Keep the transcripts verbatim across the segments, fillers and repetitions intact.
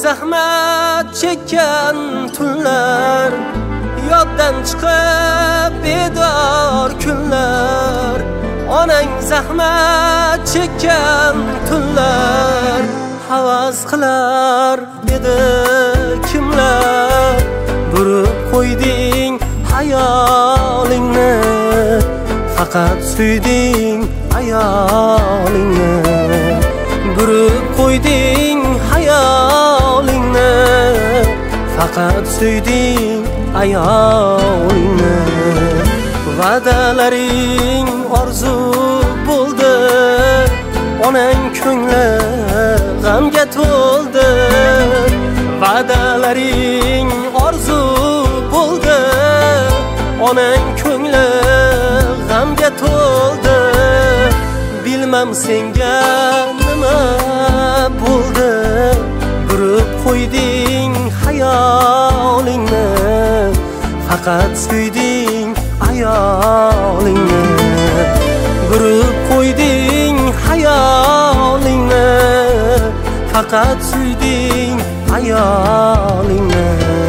zahmat chekkan tunlar, yoddan chiqib bedor kunlar. Onang zahmat chekkan tunlar, havas qilar edi kimlar. Burib qo'yding hayolingni, faqat suyding ayolingni. Burib qo'yding hayolingni, faqat suyding ayolingni. Va'dalaring orzu bo'ldi, onang ko'ngli g'amga to'ldi. Va'dalaring orzu bo'ldi, onang ko'ngli g'amga to'ldi. Bilmam senga nima bo'ldi, burib qo'yding hayolingni, faqat suyding ayolingni. Burib qo'yding hayolingni, faqat suyding ayolingni.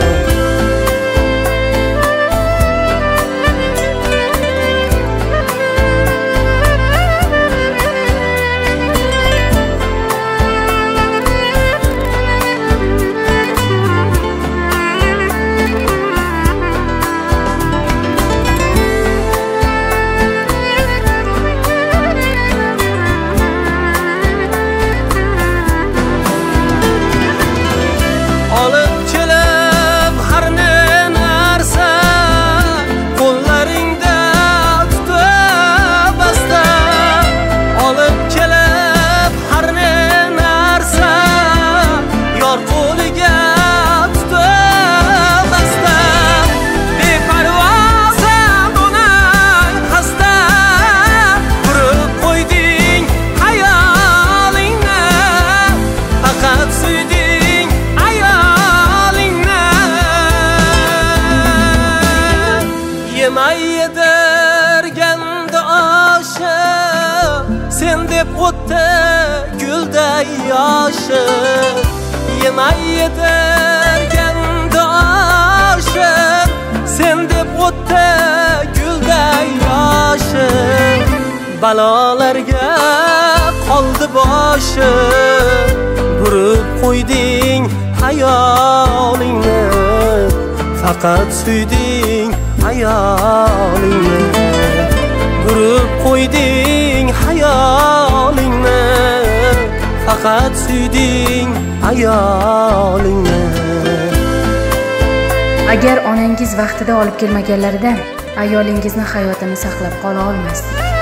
Yemay yedirganda oshi, sen deb o'tdi gulday yoshi. Yemay yedirganda oshi, sen deb o'tdi gulday yoshi. Balolarga qoldi boshi, burib qo'yding hayolingni, faqat suyding ayolingni. Burib qo'yding hayolingni, faqat suyding ayolingni. Agar onangiz vaqtida olib kelmaganlarida ayolingizni hayotini saqlab qola olmasdik.